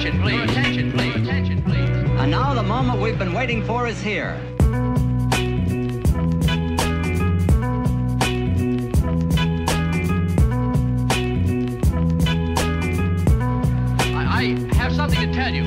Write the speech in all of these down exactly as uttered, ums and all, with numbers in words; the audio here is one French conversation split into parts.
attention, please. Your attention, please. Your attention, please. And now the moment we've been waiting for is here. I, I have something to tell you.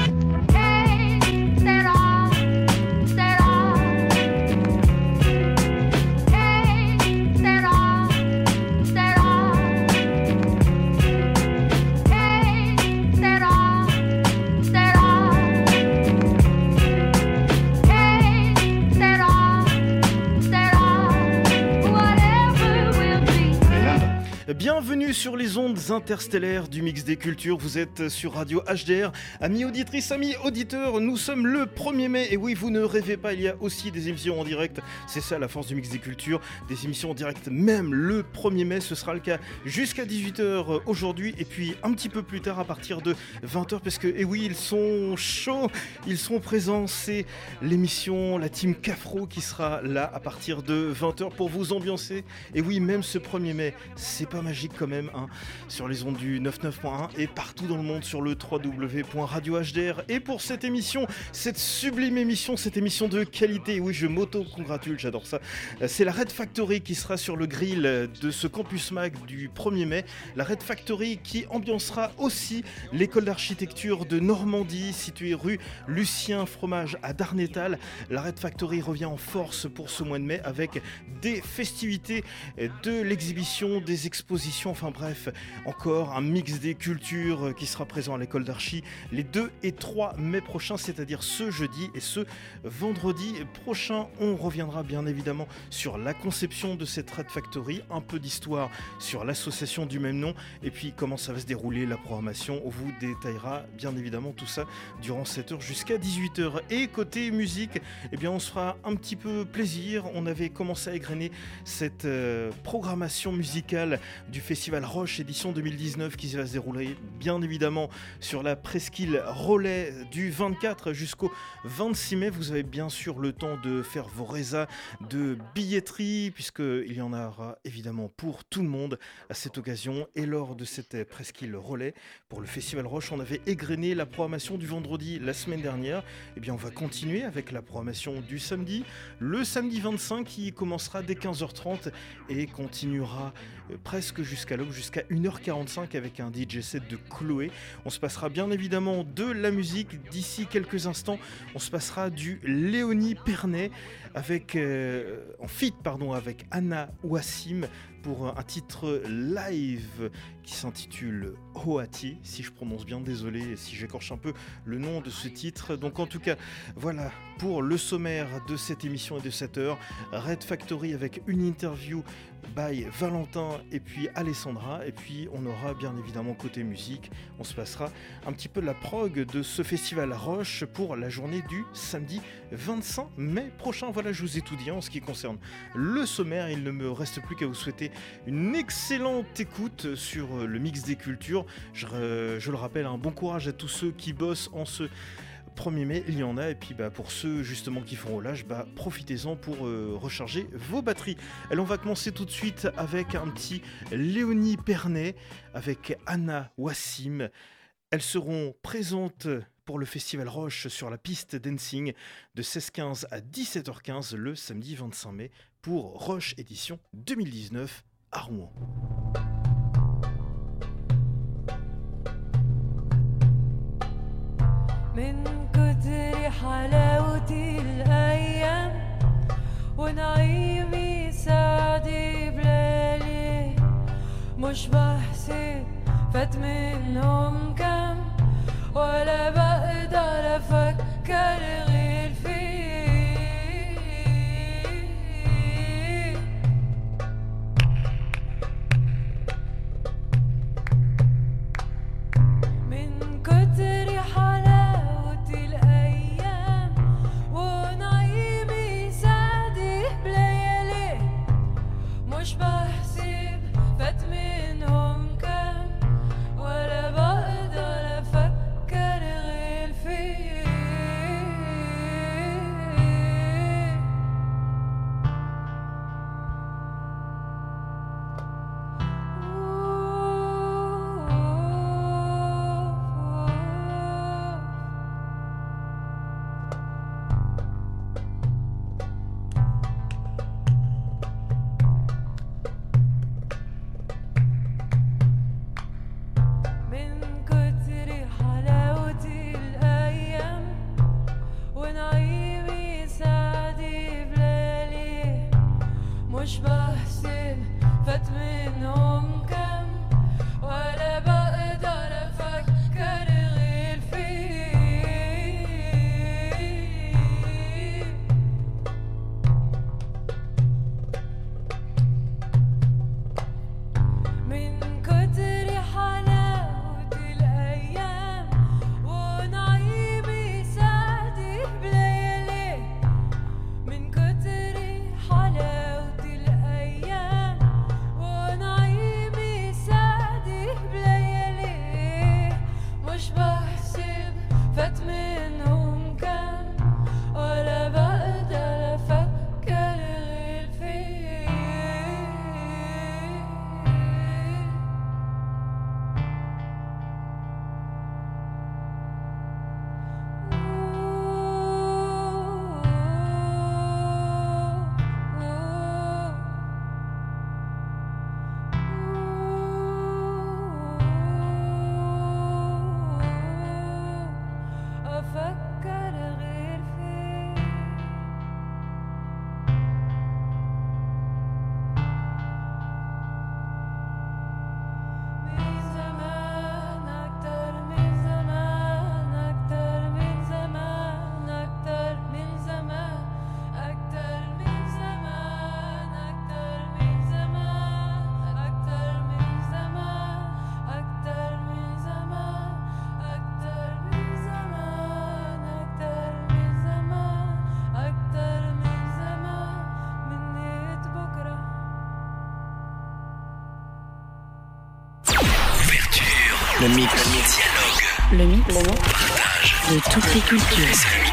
Bienvenue sur les ondes interstellaires du Mix des Cultures, vous êtes sur Radio H D R. Amis auditrices, amis auditeurs, nous sommes le premier mai et oui, vous ne rêvez pas, il y a aussi des émissions en direct, c'est ça la force du Mix des Cultures, des émissions en direct même le premier mai, ce sera le cas jusqu'à dix-huit heures aujourd'hui et puis un petit peu plus tard à partir de vingt heures parce que, et oui, ils sont chauds, ils sont présents, c'est l'émission, la team Cafro qui sera là à partir de vingt heures pour vous ambiancer. Et oui, même ce premier mai, c'est pas magique quand même, hein, sur les ondes du quatre-vingt-neuf point un et partout dans le monde sur le w w w point radio h d r. Et pour cette émission, cette sublime émission, cette émission de qualité, oui, je m'auto-congratule, j'adore ça, c'est la Red Factory qui sera sur le grill de ce Campus Mag du premier mai. La Red Factory qui ambiancera aussi l'école d'architecture de Normandie, située rue Lucien Fromage à Darnétal. La Red Factory revient en force pour ce mois de mai avec des festivités, de l'exhibition, des expositions, enfin bref, encore un mix des cultures qui sera présent à l'école d'archi les deux et trois mai prochains, c'est-à-dire ce jeudi et ce vendredi prochain. On reviendra bien évidemment sur la conception de cette Red Factory, un peu d'histoire sur l'association du même nom et puis comment ça va se dérouler, la programmation. On vous détaillera bien évidemment tout ça durant sept heures jusqu'à dix-huit heures. Et côté musique, eh bien on se fera un petit peu plaisir. On avait commencé à égrener cette euh, programmation musicale du Festival Roche édition deux mille dix-neuf qui va se dérouler bien évidemment sur la presqu'île Rollet du vingt-quatre jusqu'au vingt-six mai. Vous avez bien sûr le temps de faire vos résas de billetterie puisqu'il y en aura évidemment pour tout le monde à cette occasion. Et lors de cette presqu'île Rollet pour le Festival Roche, on avait égrené la programmation du vendredi la semaine dernière. Et bien on va continuer avec la programmation du samedi, le samedi vingt-cinq qui commencera dès quinze heures trente et continuera presque jusqu'à l'aube, jusqu'à une heure quarante-cinq avec un D J set de Chloé. On se passera bien évidemment de la musique. D'ici quelques instants, on se passera du Léonie Pernet avec, euh, en feat pardon, avec Anna Wassim pour un titre live qui s'intitule Hoati, si je prononce bien, désolé si j'écorche un peu le nom de ce titre. Donc en tout cas, voilà pour le sommaire de cette émission et de cette heure. Red Factory avec une interview by Valentin et puis Alessandra, et puis on aura bien évidemment côté musique, on se passera un petit peu de la prog de ce festival Roche pour la journée du samedi vingt-cinq mai prochain. Voilà, je vous ai tout dit en ce qui concerne le sommaire. Il ne me reste plus qu'à vous souhaiter une excellente écoute sur le Mix des Cultures. Je, je le rappelle, un bon courage à tous ceux qui bossent en ce premier mai, il y en a, et puis bah, pour ceux justement qui font relâche, bah, profitez-en pour euh, recharger vos batteries. Alors on va commencer tout de suite avec un petit Léonie Pernet avec Anna Wassim. Elles seront présentes pour le Festival Roche sur la piste dancing de seize heures quinze à dix-sept heures quinze le samedi vingt-cinq mai pour Roche édition deux mille dix-neuf à Rouen. من كتر حلاوة الأيام ونعيمي سعدي بلالي مش بحسب فات منهم كام ولا بقدر أفكر غير فيك من كتر حلاوة مش بحسب فات منهم كام ولا بقدر أفكر غير فيك Le mix. Le mix de toutes les cultures.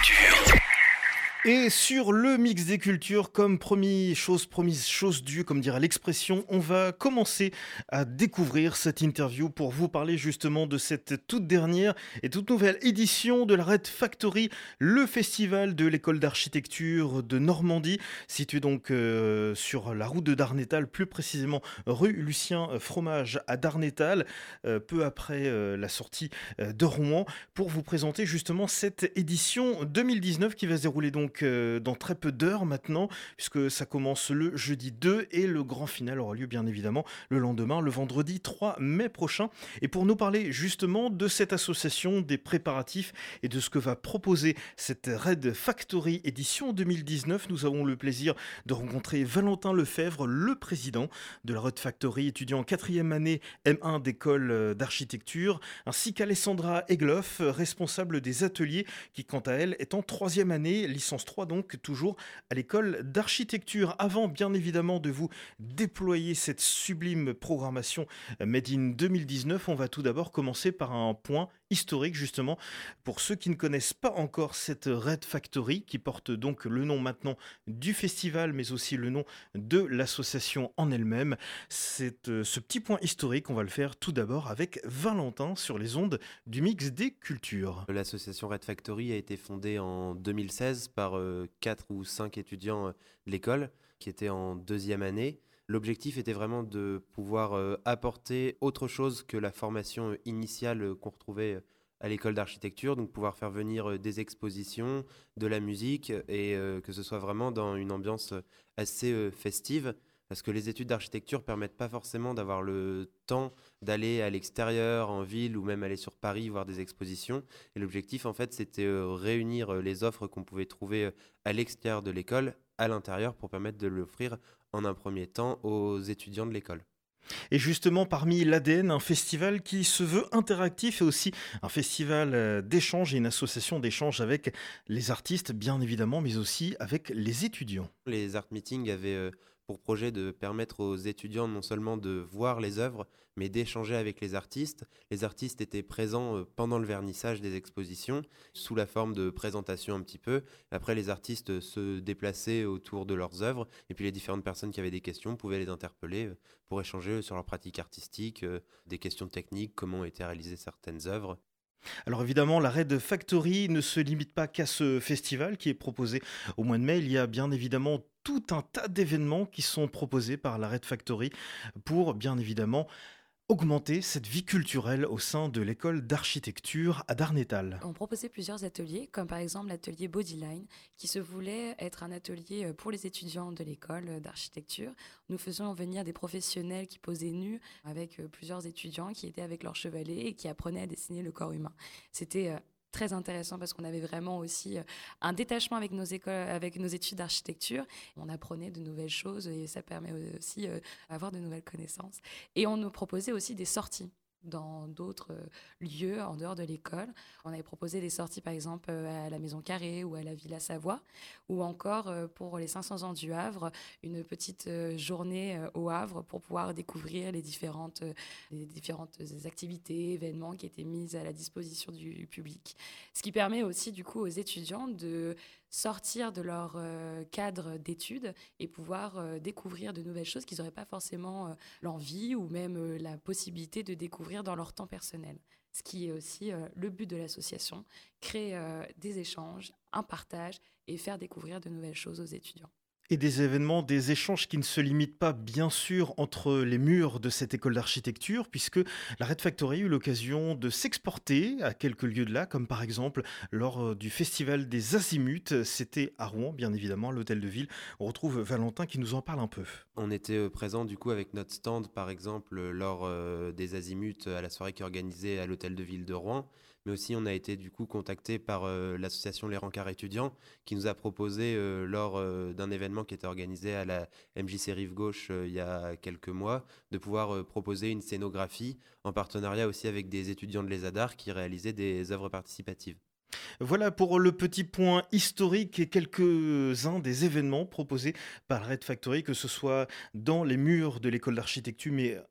Et sur le mix des cultures, comme promis, chose promise, chose due, comme dirait l'expression, on va commencer à découvrir cette interview pour vous parler justement de cette toute dernière et toute nouvelle édition de la Red Factory, le festival de l'école d'architecture de Normandie, situé donc euh, sur la route de Darnétal, plus précisément rue Lucien Fromage à Darnétal, euh, peu après euh, la sortie euh, de Rouen, pour vous présenter justement cette édition deux mille dix-neuf qui va se dérouler donc euh, dans très peu d'heures maintenant, puisque ça commence le jeudi deux et le grand final aura lieu bien évidemment le lendemain, le vendredi trois mai prochain. Et pour nous parler justement de cette association, des préparatifs et de ce que va proposer cette Red Factory édition deux mille dix-neuf, nous avons le plaisir de rencontrer Valentin Lefebvre, le président de la Red Factory, étudiant en quatrième année M un d'école d'architecture, ainsi qu'Alessandra Egloff, responsable des ateliers, qui quant à elle est en troisième année, licence trois donc, toujours à l'école d'architecture. Avant bien évidemment de vous déployer cette sublime programmation Made in deux mille dix-neuf, on va tout d'abord commencer par un point historique justement pour ceux qui ne connaissent pas encore cette Red Factory, qui porte donc le nom maintenant du festival mais aussi le nom de l'association en elle-même. C'est euh, ce petit point historique, on va le faire tout d'abord avec Valentin sur les ondes du mix des cultures. L'association Red Factory a été fondée en deux mille seize par euh, quatre ou cinq étudiants euh, de l'école qui étaient en deuxième année. L'objectif était vraiment de pouvoir euh, apporter autre chose que la formation initiale euh, qu'on retrouvait euh, à l'école d'architecture, donc pouvoir faire venir euh, des expositions, de la musique et euh, que ce soit vraiment dans une ambiance euh, assez euh, festive, parce que les études d'architecture permettent pas forcément d'avoir le temps d'aller à l'extérieur, en ville ou même aller sur Paris voir des expositions. Et l'objectif en fait c'était euh, réunir euh, les offres qu'on pouvait trouver euh, à l'extérieur de l'école à l'intérieur pour permettre de l'offrir en un premier temps aux étudiants de l'école. Et justement, parmi l'A D N, un festival qui se veut interactif et aussi un festival euh, d'échange et une association d'échange avec les artistes, bien évidemment, mais aussi avec les étudiants. Les art meetings avaient euh, pour projet de permettre aux étudiants non seulement de voir les œuvres, mais d'échanger avec les artistes. Les artistes étaient présents euh, pendant le vernissage des expositions, sous la forme de présentation un petit peu. Après, les artistes se déplaçaient autour de leurs œuvres, et puis les différentes personnes qui avaient des questions pouvaient les interpeller euh, pour échanger sur leur pratique artistique, euh, des questions techniques, comment ont été réalisées certaines œuvres. Alors évidemment, la Red Factory ne se limite pas qu'à ce festival qui est proposé au mois de mai. Il y a bien évidemment tout un tas d'événements qui sont proposés par la Red Factory pour bien évidemment augmenter cette vie culturelle au sein de l'école d'architecture à Darnétal. On proposait plusieurs ateliers, comme par exemple l'atelier Bodyline, qui se voulait être un atelier pour les étudiants de l'école d'architecture. Nous faisions venir des professionnels qui posaient nus avec plusieurs étudiants qui étaient avec leur chevalet et qui apprenaient à dessiner le corps humain. C'était très intéressant parce qu'on avait vraiment aussi un détachement avec nos écoles, avec nos études d'architecture. On apprenait de nouvelles choses et ça permet aussi d'avoir de nouvelles connaissances. Et on nous proposait aussi des sorties dans d'autres lieux en dehors de l'école. On avait proposé des sorties par exemple à la Maison Carrée ou à la Villa Savoie, ou encore pour les cinq cents ans du Havre, une petite journée au Havre pour pouvoir découvrir les différentes, les différentes activités, événements qui étaient mis à la disposition du public. Ce qui permet aussi du coup aux étudiants de sortir de leur euh, cadre d'études et pouvoir euh, découvrir de nouvelles choses qu'ils n'auraient pas forcément euh, l'envie ou même euh, la possibilité de découvrir dans leur temps personnel. Ce qui est aussi euh, le but de l'association, créer euh, des échanges, un partage et faire découvrir de nouvelles choses aux étudiants. Et des événements, des échanges qui ne se limitent pas bien sûr entre les murs de cette école d'architecture, puisque la Red Factory a eu l'occasion de s'exporter à quelques lieux de là, comme par exemple lors du festival des Azimuts, c'était à Rouen bien évidemment, à l'hôtel de ville. On retrouve Valentin qui nous en parle un peu. On était présent du coup avec notre stand par exemple lors euh, des Azimuts à la soirée qui est organisée à l'hôtel de ville de Rouen. Mais aussi on a été du coup contacté par euh, l'association Les Rencarts étudiants qui nous a proposé euh, lors euh, d'un événement qui était organisé à la M J C Rive Gauche euh, il y a quelques mois de pouvoir euh, proposer une scénographie en partenariat aussi avec des étudiants de l'E S A D A R qui réalisaient des œuvres participatives. Voilà pour le petit point historique et quelques-uns des événements proposés par Red Factory, que ce soit dans les murs de l'école d'architecture, mais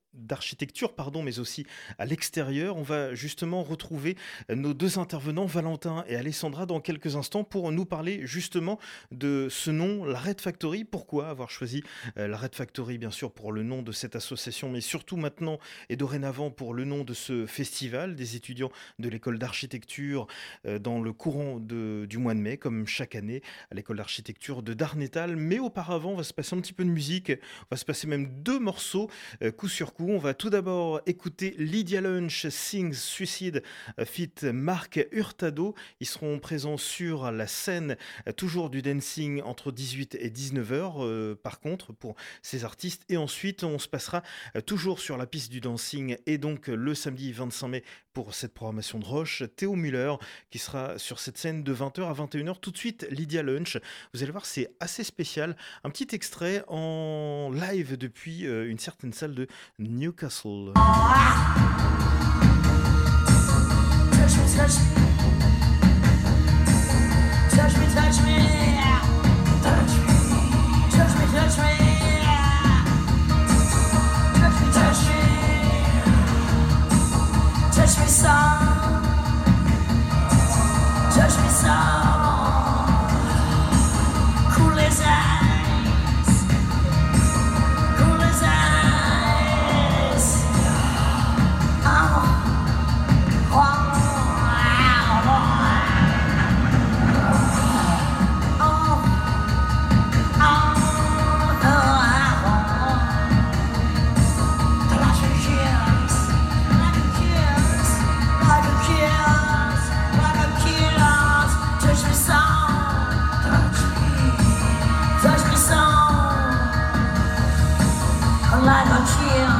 d'architecture, pardon, mais aussi à l'extérieur. On va justement retrouver nos deux intervenants, Valentin et Alessandra, dans quelques instants pour nous parler justement de ce nom, la Red Factory. Pourquoi avoir choisi euh, la Red Factory, bien sûr, pour le nom de cette association, mais surtout maintenant et dorénavant pour le nom de ce festival des étudiants de l'école d'architecture euh, dans le courant de, du mois de mai, comme chaque année, à l'école d'architecture de Darnétal. Mais auparavant, on va se passer un petit peu de musique. On va se passer même deux morceaux, euh, coup sur coup. On va tout d'abord écouter Lydia Lunch Sings Suicide euh, feat. Marc Hurtado. Ils seront présents sur la scène, euh, toujours du dancing entre dix-huit et dix-neuf heures, euh, par contre, pour ces artistes. Et ensuite, on se passera euh, toujours sur la piste du dancing et donc euh, le samedi vingt-cinq mai pour cette programmation de Roche, Théo Muller qui sera sur cette scène de vingt heures à vingt et une heures. Tout de suite, Lydia Lunch. Vous allez voir, c'est assez spécial. Un petit extrait en live depuis euh, une certaine salle de Newcastle. Touch me, touch me. Touch me, touch me. Touch me. Touch me, touch me. Touch me, touch me. Touch me some. Touch me some. Cool as ice. Cool as ice. Oh. Oh. Like a kill.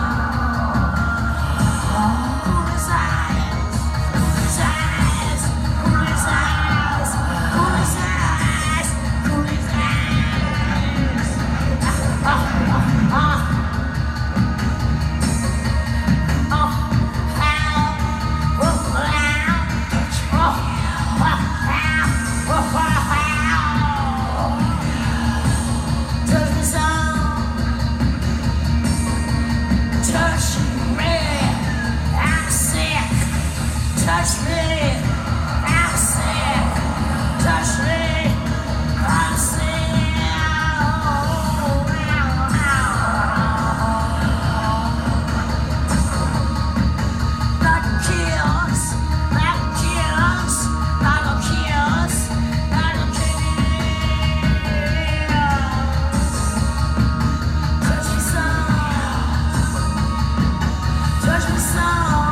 Cool as ice, cool as ice, cool as ice, cool as ice, cool as ice. Ah, ah, ah. Oh, how, oh, how, oh, oh, how, oh, how. Touch me some. Touch me, I'm sick. Touch me, I'm sick. Touch me, I'm sick. Like a kiss, like a kiss, like a kiss, like a kiss. Touch me some. Touch me some,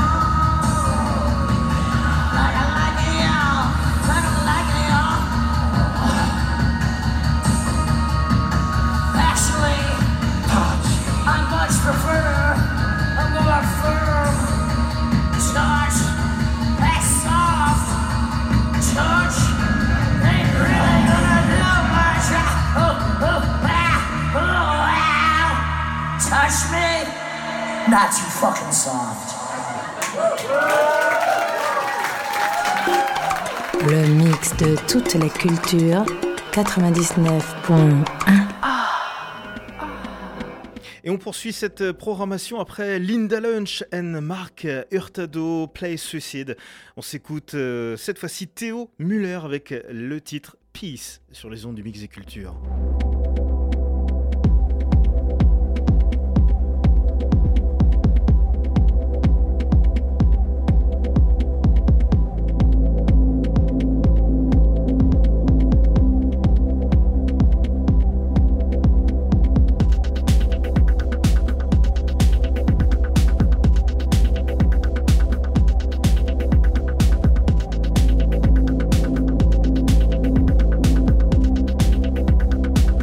like I like it, y'all, like I like it, y'all. Actually, I much prefer a more firm touch, that soft touch. Ain't really gonna do much. Oh, oh, ah, oh, ah. Touch me. Not too fucking soft. Le mix de toutes les cultures, quatre-vingt-dix-neuf point un. Et on poursuit cette programmation après Linda Lunch et Marc Hurtado, Play Suicide. On s'écoute euh, cette fois-ci Théo Muller avec le titre Peace sur les ondes du Mix des Cultures. Touch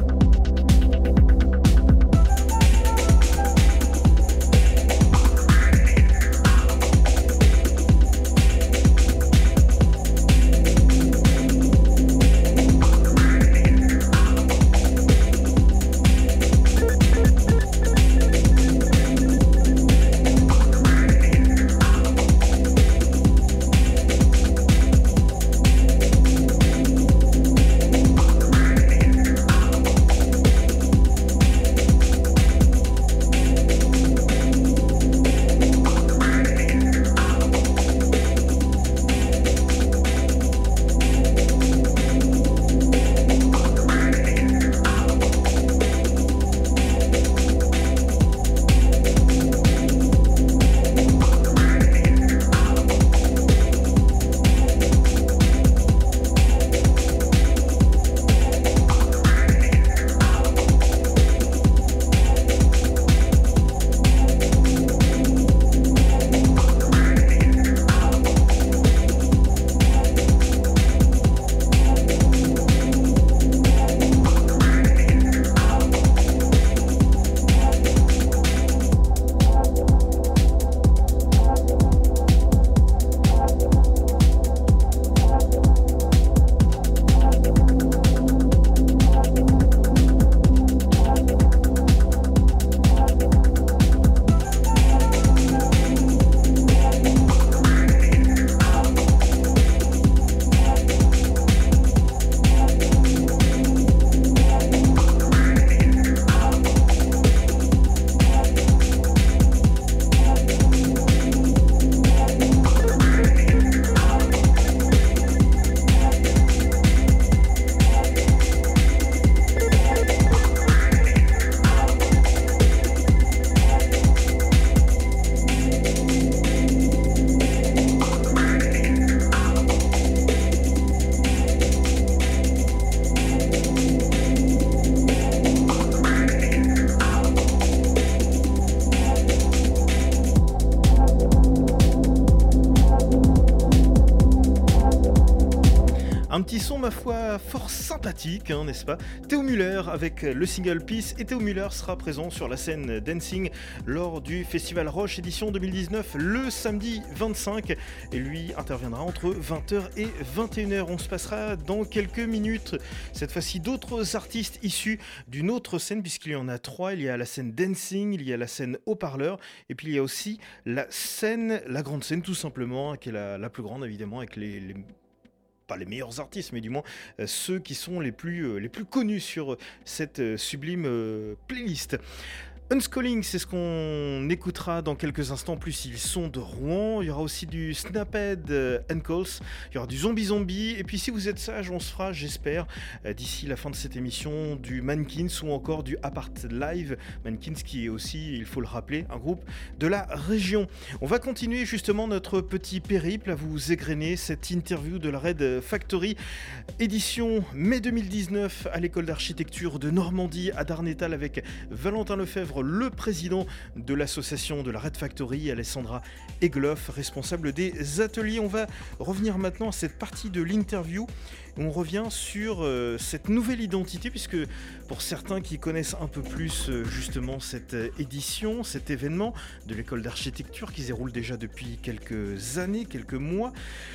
Un petit son, ma foi, fort sympathique, hein, n'est-ce pas? Théo Muller avec le single Peace, et Théo Muller sera présent sur la scène Dancing lors du Festival Roche édition deux mille dix-neuf le samedi vingt-cinq, et lui interviendra entre vingt heures et vingt et une heures. On se passera dans quelques minutes, cette fois-ci, d'autres artistes issus d'une autre scène, puisqu'il y en a trois. Il y a la scène Dancing, il y a la scène Haut-Parleur, et puis il y a aussi la scène, la grande scène tout simplement, qui est la, la plus grande évidemment, avec les, les pas les meilleurs artistes, mais du moins euh, ceux qui sont les plus, euh, les plus connus sur euh, cette euh, sublime euh, playlist. Unscalling, c'est ce qu'on écoutera dans quelques instants. En plus, ils sont de Rouen. Il y aura aussi du Snaphead euh, Calls. Il y aura du Zombie Zombie. Et puis, si vous êtes sage, on se fera, j'espère, euh, d'ici la fin de cette émission, du Mankins ou encore du Apart Live. Mankins qui est aussi, il faut le rappeler, un groupe de la région. On va continuer justement notre petit périple à vous égrener cette interview de la Red Factory, édition mai deux mille dix-neuf à l'école d'architecture de Normandie à Darnétal, avec Valentin Lefebvre, le président de l'association de la Red Factory, Alessandra Egloff, responsable des ateliers. On va revenir maintenant à cette partie de l'interview où on revient sur euh, cette nouvelle identité, puisque pour certains qui connaissent un peu plus euh, justement cette euh, édition, cet événement de l'école d'architecture qui se déroule déjà depuis quelques années, quelques mois,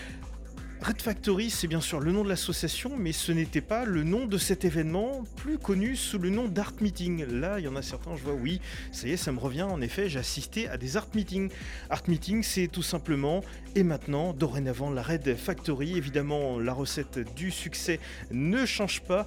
Red Factory, c'est bien sûr le nom de l'association, mais ce n'était pas le nom de cet événement, plus connu sous le nom d'Art Meeting. Là, il y en a certains, je vois, oui, ça y est, ça me revient, en effet, j'ai assisté à des Art Meetings. Art Meeting, c'est tout simplement, et maintenant, dorénavant, la Red Factory. Évidemment, la recette du succès ne change pas.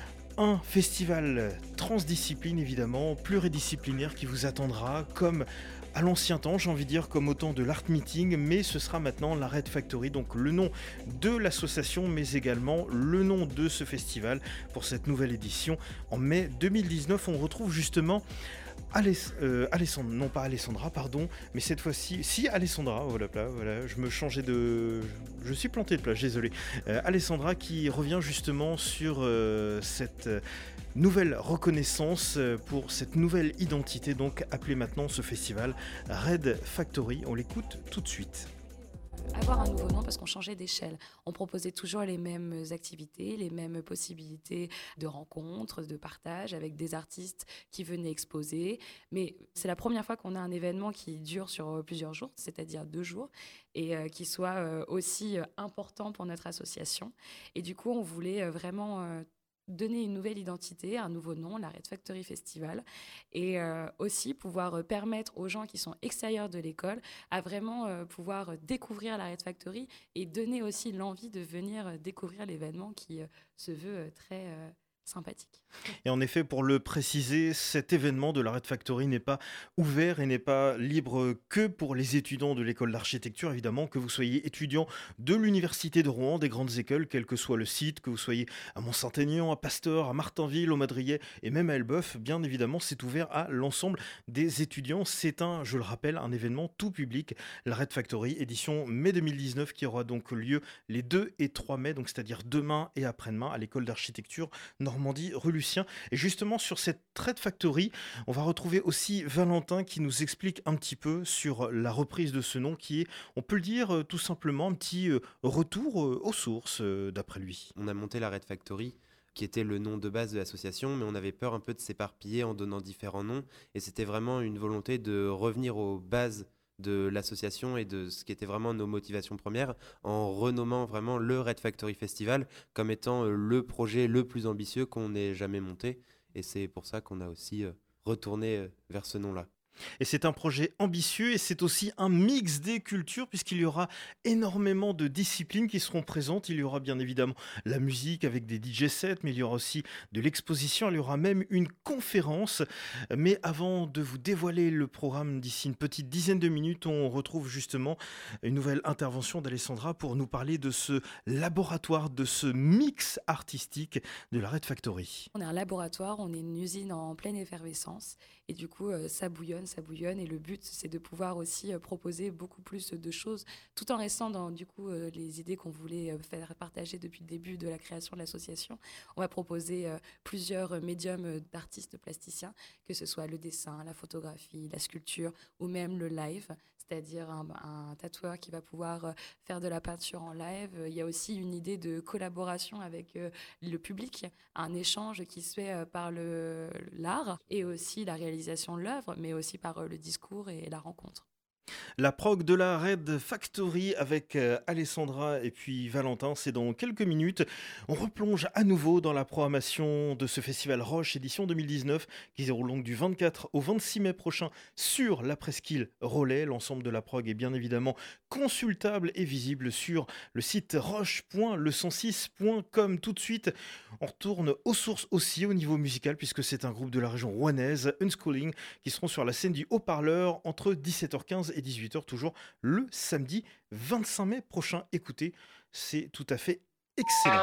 Un festival transdiscipline, évidemment, pluridisciplinaire, qui vous attendra comme à l'ancien temps, j'ai envie de dire, comme au temps de l'Art Meeting, mais ce sera maintenant la Red Factory, donc le nom de l'association, mais également le nom de ce festival pour cette nouvelle édition. En mai deux mille dix-neuf, on retrouve justement Aless- euh, Alessandra, non pas Alessandra, pardon, mais cette fois-ci, si Alessandra, voilà, là, voilà, je me changeais de, je suis planté de plage, désolé. Euh, Alessandra qui revient justement sur euh, cette euh, nouvelle reconnaissance euh, pour cette nouvelle identité, donc appelée maintenant ce festival Red Factory. On l'écoute tout de suite. Avoir un nouveau nom parce qu'on changeait d'échelle. On proposait toujours les mêmes activités, les mêmes possibilités de rencontres, de partage avec des artistes qui venaient exposer. Mais c'est la première fois qu'on a un événement qui dure sur plusieurs jours, c'est-à-dire deux jours, et euh, qui soit euh, aussi euh, important pour notre association. Et du coup, on voulait euh, vraiment euh, donner une nouvelle identité, un nouveau nom, la Red Factory Festival, et euh, aussi pouvoir euh, permettre aux gens qui sont extérieurs de l'école à vraiment euh, pouvoir découvrir la Red Factory et donner aussi l'envie de venir euh, découvrir l'événement qui euh, se veut euh, très euh, sympathique. Et en effet, pour le préciser, cet événement de la Red Factory n'est pas ouvert et n'est pas libre que pour les étudiants de l'école d'architecture, évidemment, que vous soyez étudiant de l'université de Rouen, des grandes écoles, quel que soit le site, que vous soyez à Mont-Saint-Aignan, à Pasteur, à Martinville, au Madrillet et même à Elbeuf, bien évidemment, c'est ouvert à l'ensemble des étudiants. C'est un, je le rappelle, un événement tout public, la Red Factory, édition mai deux mille dix-neuf, qui aura donc lieu les deux et trois mai, donc c'est-à-dire demain et après-demain, à l'école d'architecture Normandie, rue Lucien. Et justement, sur cette Red Factory, on va retrouver aussi Valentin qui nous explique un petit peu sur la reprise de ce nom qui est, on peut le dire, euh, tout simplement un petit euh, retour euh, aux sources, euh, d'après lui. On a monté la Red Factory, qui était le nom de base de l'association, mais on avait peur un peu de s'éparpiller en donnant différents noms, et c'était vraiment une volonté de revenir aux bases de l'association et de ce qui était vraiment nos motivations premières, en renommant vraiment le Red Factory Festival comme étant le projet le plus ambitieux qu'on ait jamais monté, et c'est pour ça qu'on a aussi retourné vers ce nom-là. Et c'est un projet ambitieux et c'est aussi un mix des cultures puisqu'il y aura énormément de disciplines qui seront présentes. Il y aura bien évidemment la musique avec des D J sets, mais il y aura aussi de l'exposition, il y aura même une conférence. Mais avant de vous dévoiler le programme d'ici une petite dizaine de minutes, on retrouve justement une nouvelle intervention d'Alessandra pour nous parler de ce laboratoire, de ce mix artistique de la Red Factory. On est un laboratoire, on est une usine en pleine effervescence et du coup euh, ça bouillonne, ça bouillonne et le but c'est de pouvoir aussi euh, proposer beaucoup plus de choses tout en restant dans du coup euh, les idées qu'on voulait euh, faire partager depuis le début de la création de l'association. On va proposer euh, plusieurs médiums euh, d'artistes plasticiens, que ce soit le dessin, la photographie, la sculpture ou même le live, c'est-à-dire un, un tatoueur qui va pouvoir euh, faire de la peinture en live. Il y a aussi une idée de collaboration avec euh, le public, un échange qui se fait euh, par le, l'art et aussi la réalisation de l'œuvre, mais aussi par euh, le discours et la rencontre. La prog de la Red Factory avec euh, Alessandra et puis Valentin, c'est dans quelques minutes. On replonge à nouveau dans la programmation de ce festival Roche édition deux mille dix-neuf qui se déroule donc du vingt-quatre au vingt-six mai prochain sur la presqu'île Rollet. L'ensemble de la prog est bien évidemment consultable et visible sur le site roche point le cent six point com. Tout de suite, on retourne aux sources aussi au niveau musical puisque c'est un groupe de la région rouennaise, Unschooling, qui seront sur la scène du haut-parleur entre dix-sept heures quinze et dix-huit heures, toujours le samedi vingt-cinq mai prochain. Écoutez, c'est tout à fait excellent.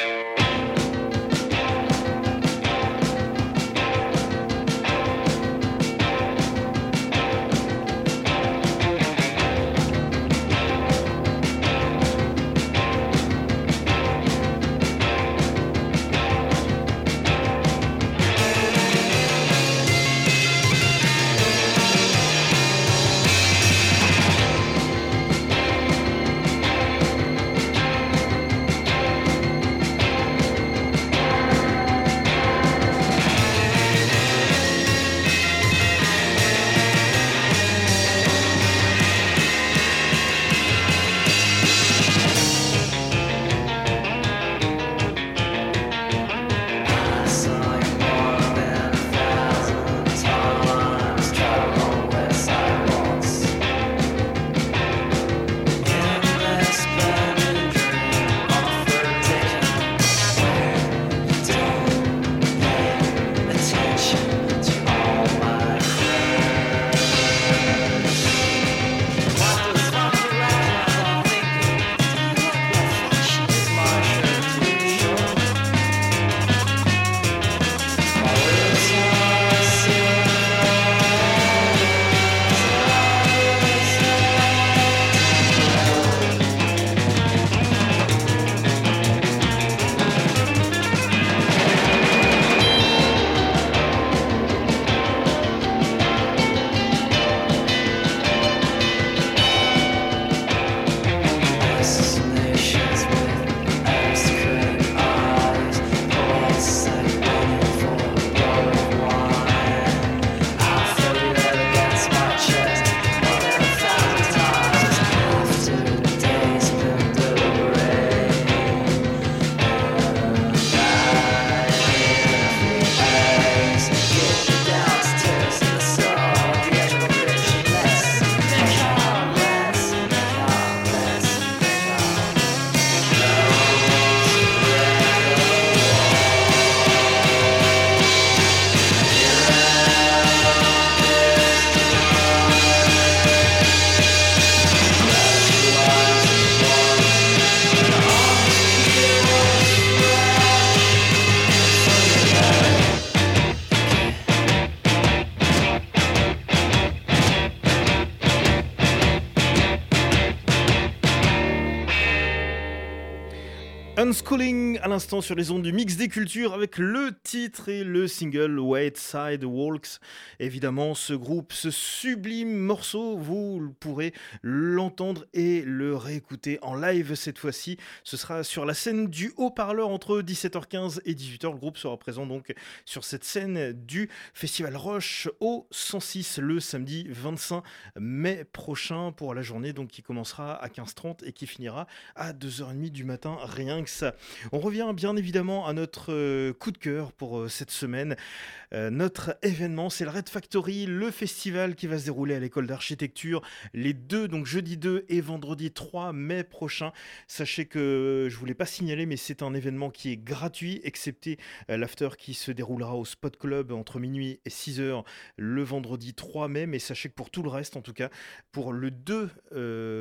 Unschooling à l'instant sur les ondes du Mix des Cultures avec le titre et le single White Side Walks. Évidemment, ce groupe, ce sublime morceau, vous pourrez l'entendre et le réécouter en live cette fois-ci. Ce sera sur la scène du haut-parleur entre dix-sept heures quinze et dix-huit heures. Le groupe sera présent donc sur cette scène du Festival Roche au cent six le samedi vingt-cinq mai prochain pour la journée donc qui commencera à quinze heures trente et qui finira à deux heures trente du matin, rien que ça. On revient bien évidemment à notre euh, coup de cœur pour euh, cette semaine. Euh, notre événement, c'est le Red Factory, le festival qui va se dérouler à l'école d'architecture les deux, donc jeudi deux et vendredi trois mai prochain. Sachez que je ne voulais pas signaler, mais c'est un événement qui est gratuit, excepté euh, l'after qui se déroulera au Spot Club entre minuit et six heures le vendredi trois mai. Mais sachez que pour tout le reste, en tout cas, pour le deux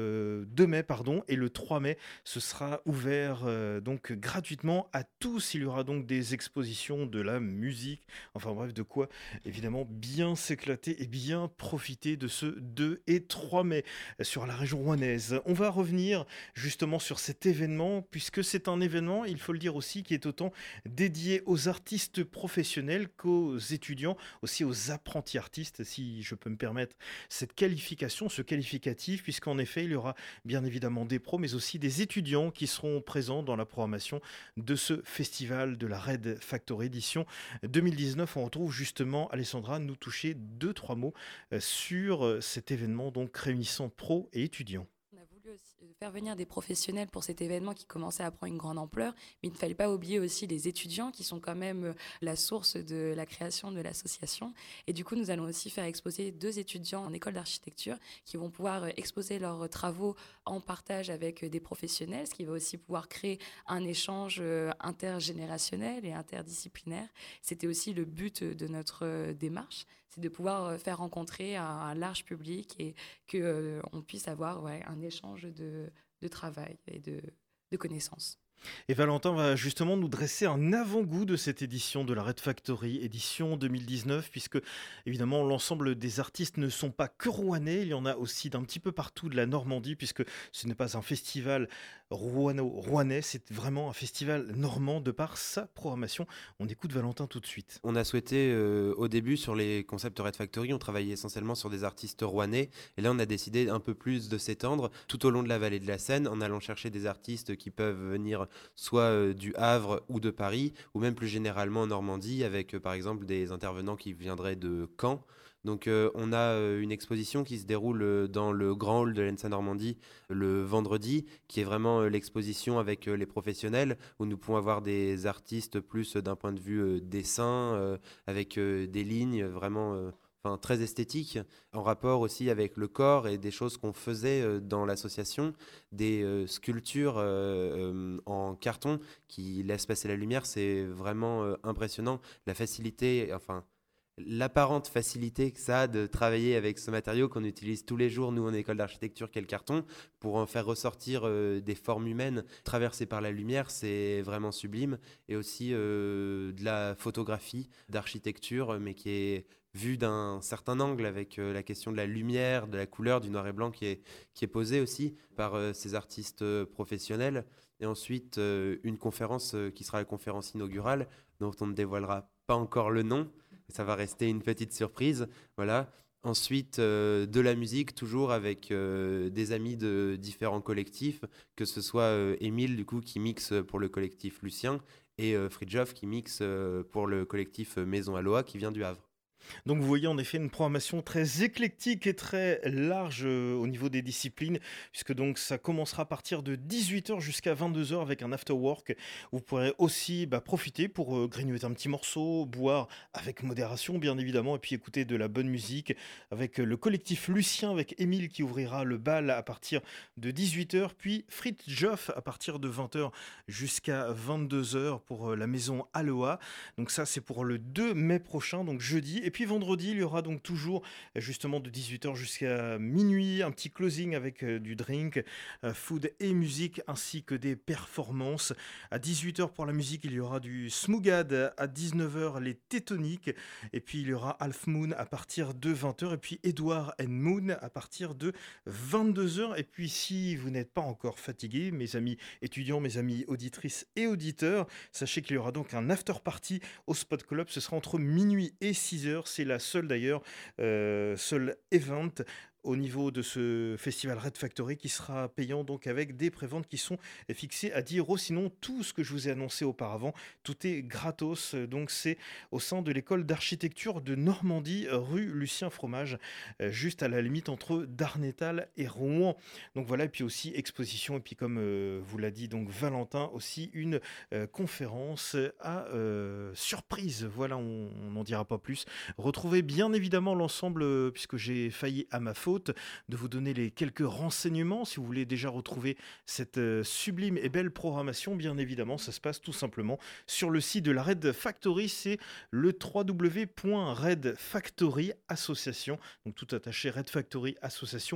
le deux mai, pardon, et le trois mai, ce sera ouvert euh, donc gratuitement à tous. Il y aura donc des expositions, de la musique, enfin bref, de quoi évidemment bien s'éclater et bien profiter de ce deux et trois mai sur la région rouennaise. On va revenir justement sur cet événement, puisque c'est un événement, il faut le dire aussi, qui est autant dédié aux artistes professionnels qu'aux étudiants, aussi aux apprentis artistes, si je peux me permettre cette qualification, ce qualificatif, puisqu'en effet, il y aura bien évidemment des pros, mais aussi des étudiants qui seront présents dans la programmation de ce festival de la Red Factory édition deux mille dix-neuf. On retrouve justement Alessandra nous toucher deux, trois mots euh, sur euh, cet événement donc réunissant pros et étudiants. On a voulu aussi faire venir des professionnels pour cet événement qui commençait à prendre une grande ampleur, mais il ne fallait pas oublier aussi les étudiants qui sont quand même euh, la source de la création de l'association. Et du coup, nous allons aussi faire exposer deux étudiants en école d'architecture qui vont pouvoir euh, exposer leurs travaux en partage avec euh, des professionnels, ce qui va aussi pouvoir créer un échange euh, intergénérationnel et interdisciplinaire. C'était aussi le but de notre euh, démarche, c'est de pouvoir euh, faire rencontrer un, un large public et qu'on euh, puisse avoir ouais, un échange de, de travail et de, de connaissances. Et Valentin va justement nous dresser un avant-goût de cette édition de la Red Factory, édition deux mille dix-neuf, puisque évidemment l'ensemble des artistes ne sont pas que rouennais, il y en a aussi d'un petit peu partout de la Normandie, puisque ce n'est pas un festival rouennais, c'est vraiment un festival normand de par sa programmation. On écoute Valentin tout de suite. On a souhaité, euh, au début, sur les concepts Red Factory, on travaillait essentiellement sur des artistes rouennais. Et là, on a décidé un peu plus de s'étendre tout au long de la vallée de la Seine, en allant chercher des artistes qui peuvent venir soit euh, du Havre ou de Paris, ou même plus généralement en Normandie, avec euh, par exemple des intervenants qui viendraient de Caen. Donc euh, on a euh, une exposition qui se déroule euh, dans le grand hall de l'E N S A Normandie euh, le vendredi, qui est vraiment euh, l'exposition avec euh, les professionnels, où nous pouvons avoir des artistes plus euh, d'un point de vue euh, dessin, euh, avec euh, des lignes vraiment euh, enfin, très esthétiques, en rapport aussi avec le corps et des choses qu'on faisait euh, dans l'association, des euh, sculptures euh, euh, en carton qui laissent passer la lumière. C'est vraiment euh, impressionnant, la facilité, enfin... l'apparente facilité que ça a de travailler avec ce matériau qu'on utilise tous les jours, nous, en école d'architecture, qu'est le carton, pour en faire ressortir euh, des formes humaines traversées par la lumière, c'est vraiment sublime. Et aussi euh, de la photographie d'architecture, mais qui est vue d'un certain angle, avec euh, la question de la lumière, de la couleur, du noir et blanc qui est, qui est posée aussi par euh, ces artistes euh, professionnels. Et ensuite, euh, une conférence euh, qui sera la conférence inaugurale, dont on ne dévoilera pas encore le nom. Ça va rester une petite surprise, voilà. Ensuite, euh, de la musique, toujours avec euh, des amis de différents collectifs, que ce soit euh, Émile, du coup, qui mixe pour le collectif Lucien, et euh, Fridjof, qui mixe euh, pour le collectif Maison Aloha, qui vient du Havre. Donc vous voyez en effet une programmation très éclectique et très large euh, au niveau des disciplines, puisque donc ça commencera à partir de dix-huit heures jusqu'à vingt-deux heures avec un after work. Vous pourrez aussi bah, profiter pour euh, grignoter un petit morceau, boire avec modération bien évidemment, et puis écouter de la bonne musique avec euh, le collectif Lucien, avec Émile qui ouvrira le bal à partir de dix-huit heures, puis Fridjof à partir de vingt heures jusqu'à vingt-deux heures pour euh, la maison Aloha. Donc ça c'est pour le deux mai prochain, donc jeudi. Et puis vendredi, il y aura donc toujours justement de dix-huit heures jusqu'à minuit un petit closing avec euh, du drink, euh, food et musique, ainsi que des performances. À dix-huit heures pour la musique, il y aura du Smougad, à dix-neuf heures les Tétoniques, et puis il y aura Half Moon à partir de vingt heures, et puis Edward and Moon à partir de vingt-deux heures. Et puis si vous n'êtes pas encore fatigué, mes amis étudiants, mes amis auditrices et auditeurs, sachez qu'il y aura donc un after party au Spot Club. Ce sera entre minuit et six heures. C'est la seule d'ailleurs, euh, seul event au niveau de ce festival Red Factory qui sera payant, donc avec des préventes qui sont fixées à dix euros. Sinon, tout ce que je vous ai annoncé auparavant, tout est gratos. Donc c'est au sein de l'école d'architecture de Normandie, rue Lucien Fromage, euh, juste à la limite entre Darnétal et Rouen. Donc voilà, et puis aussi exposition, et puis comme euh, vous l'a dit donc Valentin, aussi une euh, conférence à euh, surprise. Voilà, on n'en dira pas plus. Retrouvez bien évidemment l'ensemble, euh, puisque j'ai failli à ma faute de vous donner les quelques renseignements. Si vous voulez déjà retrouver cette euh, sublime et belle programmation, bien évidemment, ça se passe tout simplement sur le site de la Red Factory. C'est le w w w point red factory association, donc tout attaché, red factory association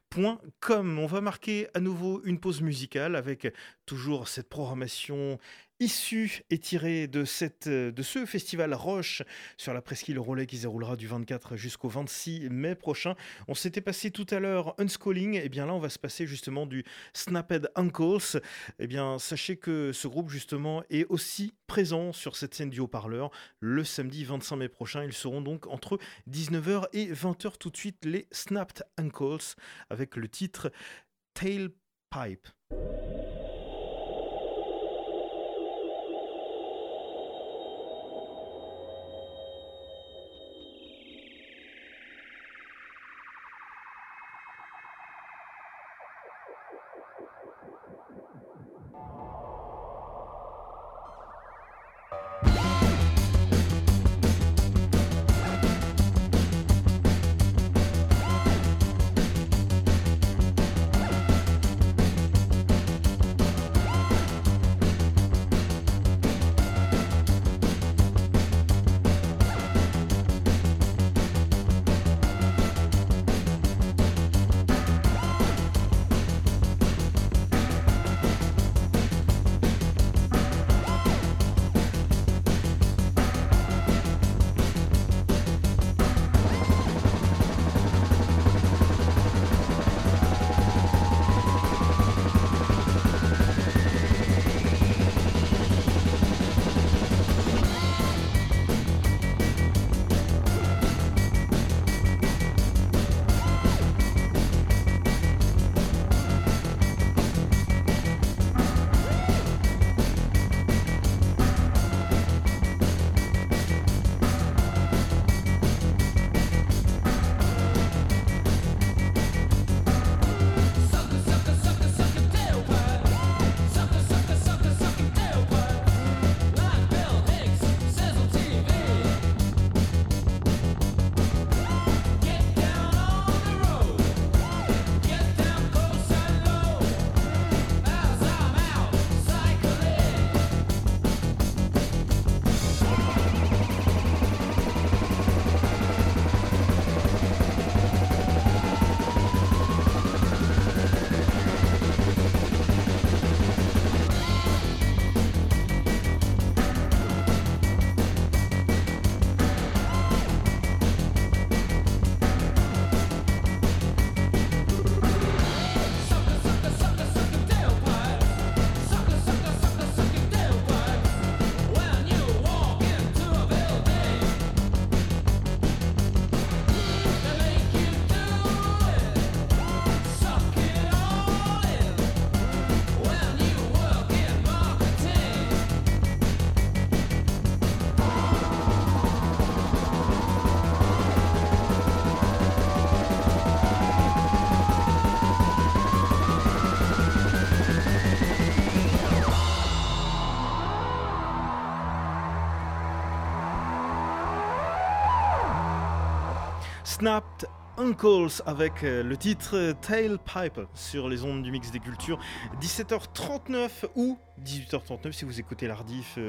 point com. On va marquer à nouveau une pause musicale avec toujours cette programmation issue et tirée de, cette, de ce festival Roche sur la presqu'île Rollet qui se déroulera du vingt-quatre jusqu'au vingt-six mai prochain. On s'était passé tout à l'heure Unscalling, et bien là on va se passer justement du Snapped Ankles. Et bien sachez que ce groupe justement est aussi présent sur cette scène du haut-parleur le samedi vingt-cinq mai prochain. Ils seront donc entre dix-neuf heures et vingt heures. Tout de suite les Snapped Ankles avec le titre Tailpipe. Snapped Ankles avec le titre Tailpipe sur les ondes du Mix des Cultures. dix-sept heures trente-neuf ou dix-huit heures trente-neuf si vous écoutez l'Ardif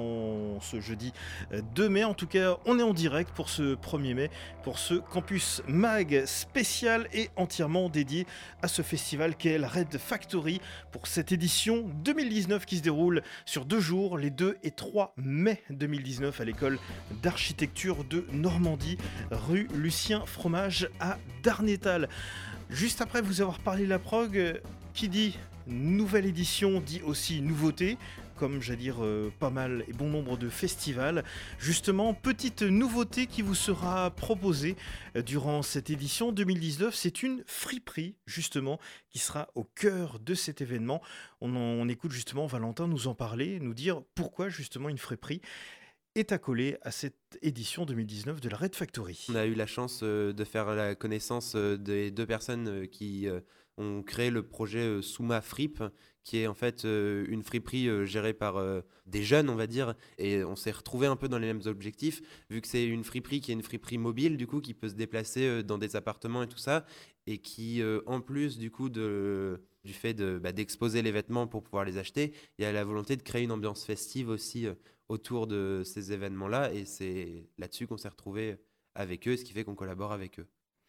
en ce jeudi deux mai. En tout cas, on est en direct pour ce premier mai, pour ce Campus Mag spécial et entièrement dédié à ce festival qu'est la Red Factory pour cette édition deux mille dix-neuf qui se déroule sur deux jours, les deux et trois mai deux mille dix-neuf à l'école d'architecture de Normandie, rue Lucien Fromage à Darnétal. Juste après vous avoir parlé de la prog, qui dit nouvelle édition dit aussi nouveauté, comme j'allais dire euh, pas mal et bon nombre de festivals. Justement, petite nouveauté qui vous sera proposée euh, durant cette édition deux mille dix-neuf, c'est une friperie justement qui sera au cœur de cet événement. On, en, on écoute justement Valentin nous en parler, nous dire pourquoi justement une friperie est accolée à cette édition deux mille dix-neuf de la Red Factory. On a eu la chance euh, de faire la connaissance euh, des deux personnes euh, qui euh, ont créé le projet euh, Souma Fripe, qui est en fait euh, une friperie euh, gérée par euh, des jeunes, on va dire, et on s'est retrouvé un peu dans les mêmes objectifs, vu que c'est une friperie qui est une friperie mobile, du coup, qui peut se déplacer euh, dans des appartements et tout ça, et qui, euh, en plus, du coup, de, du fait de, bah, d'exposer les vêtements pour pouvoir les acheter, il y a la volonté de créer une ambiance festive aussi euh, autour de ces événements-là, et c'est là-dessus qu'on s'est retrouvé avec eux, ce qui fait qu'on collabore avec eux.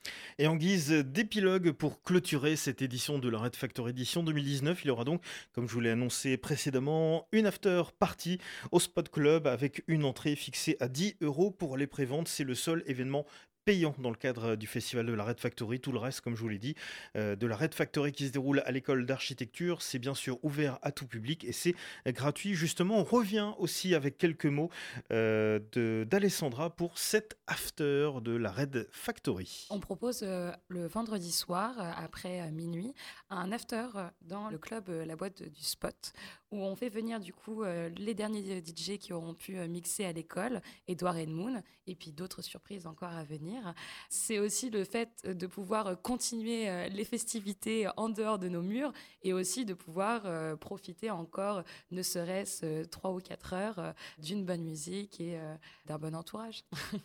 Et en guise d'épilogue pour clôturer cette édition de la Red Factor édition deux mille dix-neuf, il y aura donc, comme je vous l'ai annoncé précédemment, une after party au Spot Club avec une entrée fixée à dix euros pour les préventes. C'est le seul événement payant dans le cadre du festival de la Red Factory. Tout le reste, comme je vous l'ai dit, euh, de la Red Factory qui se déroule à l'école d'architecture, c'est bien sûr ouvert à tout public et c'est gratuit. Justement, on revient aussi avec quelques mots euh, de, d'Alessandra pour cet after de la Red Factory. On propose euh, le vendredi soir, euh, après euh, minuit, un after euh, dans le club euh, La Boîte du Spot, où on fait venir du coup euh, les derniers D J qui auront pu euh, mixer à l'école, Edouard Edmoon, et puis d'autres surprises encore à venir. C'est aussi le fait de pouvoir continuer euh, les festivités en dehors de nos murs et aussi de pouvoir euh, profiter encore, ne serait-ce euh, trois ou quatre heures, euh, d'une bonne musique et euh, d'un bon entourage.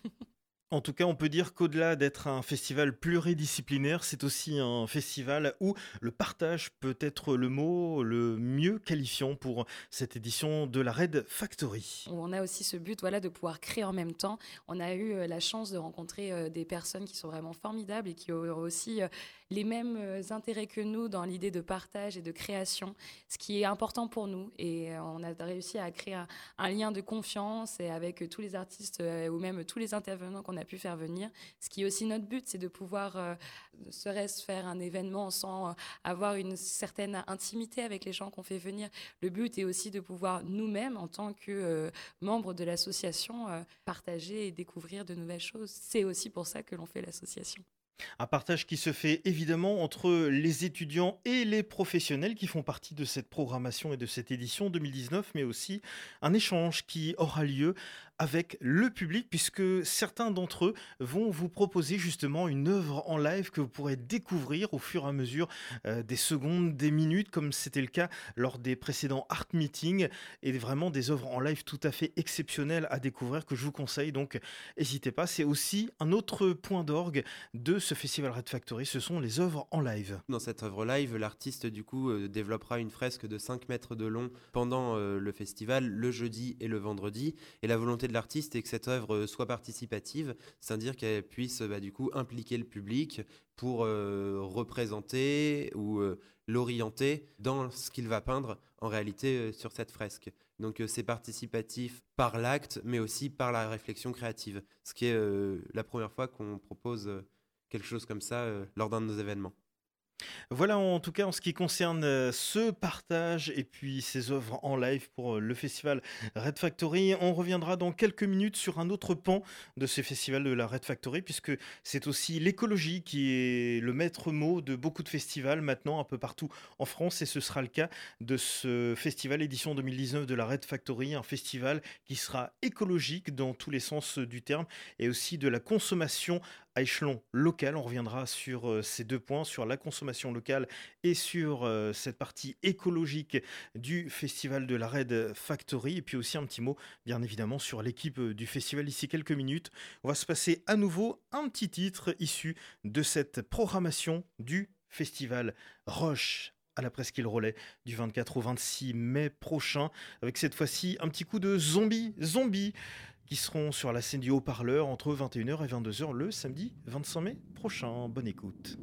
En tout cas, on peut dire qu'au-delà d'être un festival pluridisciplinaire, c'est aussi un festival où le partage peut être le mot le mieux qualifiant pour cette édition de la Red Factory. On a aussi ce but voilà, de pouvoir créer en même temps. On a eu euh, la chance de rencontrer euh, des personnes qui sont vraiment formidables et qui ont aussi euh, les mêmes euh, intérêts que nous dans l'idée de partage et de création, ce qui est important pour nous. Et euh, on a réussi à créer un, un lien de confiance et avec euh, tous les artistes euh, ou même tous les intervenants qu'on a pu faire venir. Ce qui est aussi notre but, c'est de pouvoir, euh, serait-ce faire un événement sans euh, avoir une certaine intimité avec les gens qu'on fait venir. Le but est aussi de pouvoir nous-mêmes, en tant que euh, membres de l'association, euh, partager et découvrir de nouvelles choses. C'est aussi pour ça que l'on fait l'association. Un partage qui se fait évidemment entre les étudiants et les professionnels qui font partie de cette programmation et de cette édition deux mille dix-neuf, mais aussi un échange qui aura lieu avec le public, puisque certains d'entre eux vont vous proposer justement une œuvre en live que vous pourrez découvrir au fur et à mesure euh, des secondes, des minutes, comme c'était le cas lors des précédents Art Meetings, et vraiment des œuvres en live tout à fait exceptionnelles à découvrir que je vous conseille, donc n'hésitez pas. C'est aussi un autre point d'orgue de ce festival Red Factory, ce sont les œuvres en live. Dans cette œuvre live, l'artiste du coup euh, développera une fresque de cinq mètres de long pendant euh, le festival, le jeudi et le vendredi, et la volonté de l'artiste est que cette œuvre soit participative, c'est-à-dire qu'elle puisse bah, du coup impliquer le public pour euh, représenter ou euh, l'orienter dans ce qu'il va peindre en réalité euh, sur cette fresque. Donc euh, c'est participatif par l'acte, mais aussi par la réflexion créative, ce qui est euh, la première fois qu'on propose euh, quelque chose comme ça euh, lors d'un de nos événements. Voilà en tout cas en ce qui concerne euh, ce partage et puis ces œuvres en live pour euh, le festival Red Factory. On reviendra dans quelques minutes sur un autre pan de ce festival de la Red Factory, puisque c'est aussi l'écologie qui est le maître mot de beaucoup de festivals maintenant un peu partout en France, et ce sera le cas de ce festival édition deux mille dix-neuf de la Red Factory, un festival qui sera écologique dans tous les sens du terme et aussi de la consommation à échelon local. On reviendra sur euh, ces deux points, sur la consommation locale et sur euh, cette partie écologique du festival de la Red Factory. Et puis aussi un petit mot, bien évidemment, sur l'équipe du festival d'ici quelques minutes. On va se passer à nouveau un petit titre issu de cette programmation du festival Roche à la Presqu'île Rollet du vingt-quatre au vingt-six mai prochain, avec cette fois-ci un petit coup de zombies, zombies qui seront sur la scène du haut-parleur entre vingt et une heures et vingt-deux heures le samedi vingt-cinq mai prochain. Bonne écoute.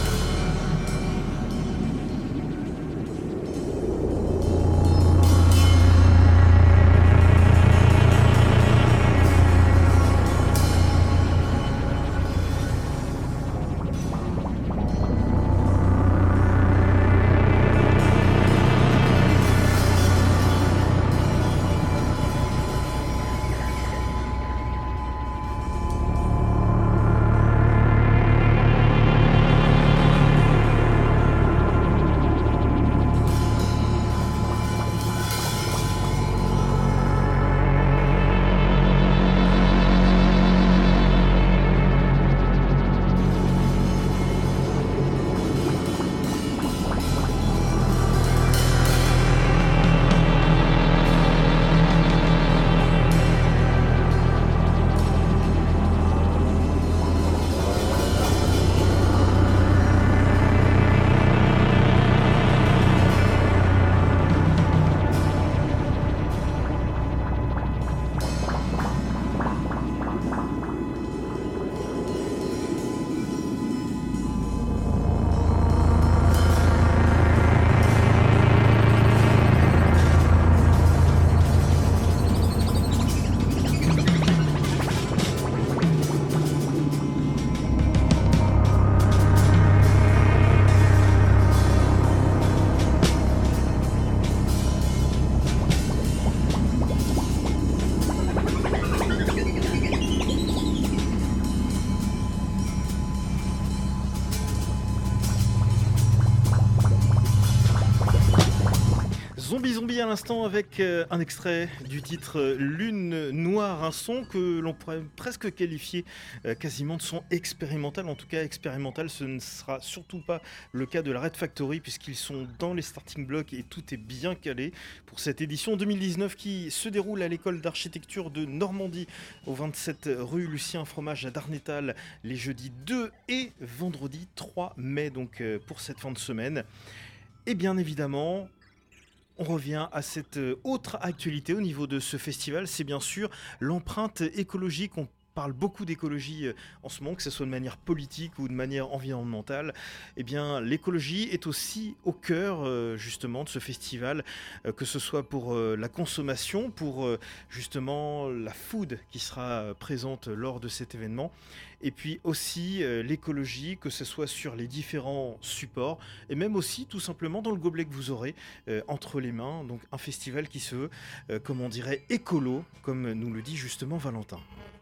Thank Zombie Zombie à l'instant avec euh, un extrait du titre euh, Lune Noire, un son que l'on pourrait presque qualifier euh, quasiment de son expérimental. En tout cas expérimental, ce ne sera surtout pas le cas de la Red Factory puisqu'ils sont dans les starting blocks et tout est bien calé pour cette édition deux mille dix-neuf qui se déroule à l'école d'architecture de Normandie au vingt-sept rue Lucien Fromage à Darnétal les jeudis deux et vendredi trois mai, donc euh, pour cette fin de semaine. Et bien évidemment, on revient à cette autre actualité au niveau de ce festival, c'est bien sûr l'empreinte écologique. On parle beaucoup d'écologie en ce moment, que ce soit de manière politique ou de manière environnementale. Eh bien, l'écologie est aussi au cœur justement de ce festival, que ce soit pour la consommation, pour justement la food qui sera présente lors de cet événement. Et puis aussi euh, l'écologie, que ce soit sur les différents supports, et même aussi tout simplement dans le gobelet que vous aurez euh, entre les mains. Donc un festival qui se veut, euh, comme on dirait, écolo, comme nous le dit justement Valentin.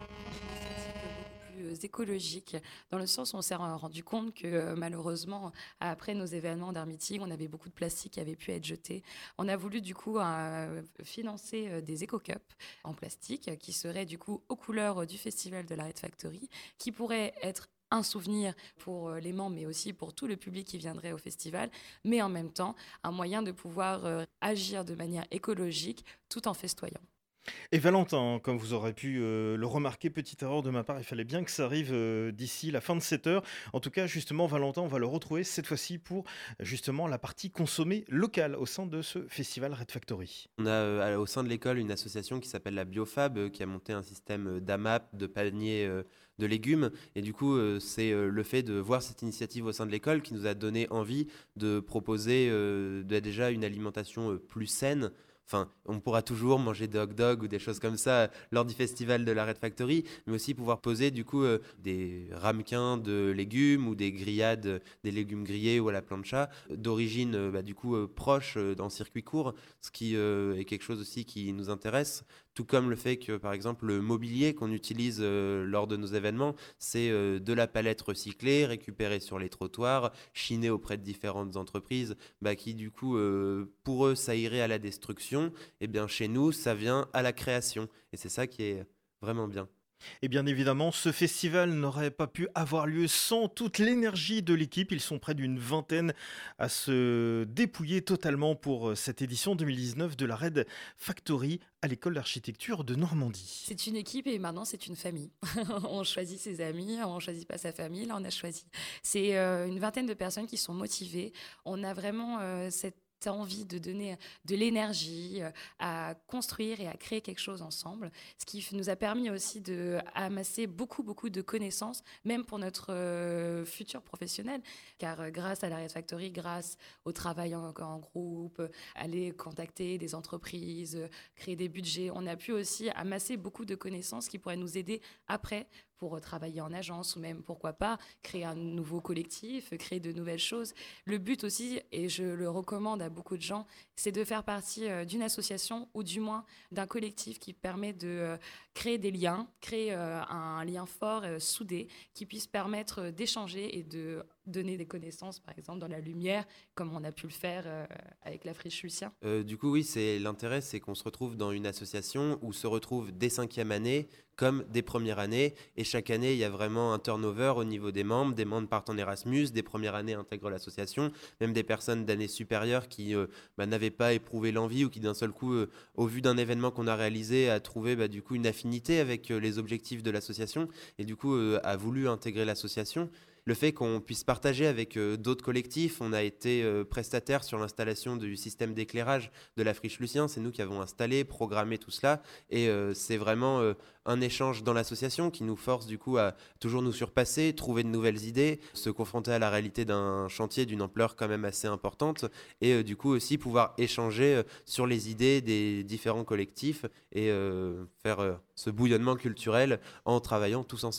Écologique, dans le sens où on s'est rendu compte que euh, malheureusement, après nos événements d'art meeting, on avait beaucoup de plastique qui avait pu être jeté. On a voulu du coup euh, financer euh, des éco-cups en plastique qui seraient du coup aux couleurs du festival de la Red Factory, qui pourraient être un souvenir pour les membres, mais aussi pour tout le public qui viendrait au festival, mais en même temps, un moyen de pouvoir euh, agir de manière écologique tout en festoyant. Et Valentin, comme vous aurez pu euh, le remarquer, petite erreur de ma part, il fallait bien que ça arrive euh, d'ici la fin de cette heure. En tout cas, justement, Valentin, on va le retrouver cette fois-ci pour justement la partie consommée locale au sein de ce festival Red Factory. On a euh, au sein de l'école une association qui s'appelle la Biofab euh, qui a monté un système d'A M A P, de paniers euh, de légumes. Et du coup, euh, c'est euh, le fait de voir cette initiative au sein de l'école qui nous a donné envie de proposer euh, de, déjà une alimentation euh, plus saine. Enfin, on pourra toujours manger des hot dogs ou des choses comme ça lors du festival de la Red Factory, mais aussi pouvoir poser du coup euh, des ramequins de légumes ou des grillades, euh, des légumes grillés ou à la plancha, d'origine euh, bah, du coup euh, proche euh, dans circuit court, ce qui euh, est quelque chose aussi qui nous intéresse. Tout comme le fait que, par exemple, le mobilier qu'on utilise euh, lors de nos événements, c'est euh, de la palette recyclée, récupérée sur les trottoirs, chinée auprès de différentes entreprises, bah, qui du coup, euh, pour eux, ça irait à la destruction. Et bien chez nous, ça vient à la création. Et c'est ça qui est vraiment bien. Et bien évidemment, ce festival n'aurait pas pu avoir lieu sans toute l'énergie de l'équipe. Ils sont près d'une vingtaine à se dépouiller totalement pour cette édition deux mille dix-neuf de la Red Factory à l'école d'architecture de Normandie. C'est une équipe et maintenant c'est une famille. On choisit ses amis, on choisit pas sa famille, là on a choisi. C'est euh, une vingtaine de personnes qui sont motivées. On a vraiment euh, cette envie de donner de l'énergie à construire et à créer quelque chose ensemble, ce qui nous a permis aussi d'amasser beaucoup, beaucoup de connaissances, même pour notre euh, futur professionnel, car euh, grâce à la Red Factory, grâce au travail en, en groupe, aller contacter des entreprises, créer des budgets, on a pu aussi amasser beaucoup de connaissances qui pourraient nous aider après pour travailler en agence ou même, pourquoi pas, créer un nouveau collectif, créer de nouvelles choses. Le but aussi, et je le recommande à beaucoup de gens, c'est de faire partie d'une association ou du moins d'un collectif qui permet de créer des liens, créer un lien fort, soudé, qui puisse permettre d'échanger et de donner des connaissances, par exemple, dans la lumière, comme on a pu le faire avec la Friche Lucien. Euh, du coup, oui, c'est, l'intérêt, c'est qu'on se retrouve dans une association où se retrouvent des cinquièmes années comme des premières années. Et chaque année, il y a vraiment un turnover au niveau des membres. Des membres partent en Erasmus, des premières années intègrent l'association, même des personnes d'années supérieures qui euh, bah, n'avaient pas éprouvé l'envie ou qui d'un seul coup, euh, au vu d'un événement qu'on a réalisé, a trouvé bah, du coup une affinité avec euh, les objectifs de l'association et du coup euh, a voulu intégrer l'association. Le fait qu'on puisse partager avec euh, d'autres collectifs, on a été euh, prestataire sur l'installation du système d'éclairage de la Friche Lucien, c'est nous qui avons installé, programmé tout cela, et euh, c'est vraiment euh, un échange dans l'association qui nous force du coup à toujours nous surpasser, trouver de nouvelles idées, se confronter à la réalité d'un chantier d'une ampleur quand même assez importante, et euh, du coup aussi pouvoir échanger euh, sur les idées des différents collectifs et euh, faire euh, ce bouillonnement culturel en travaillant tous ensemble.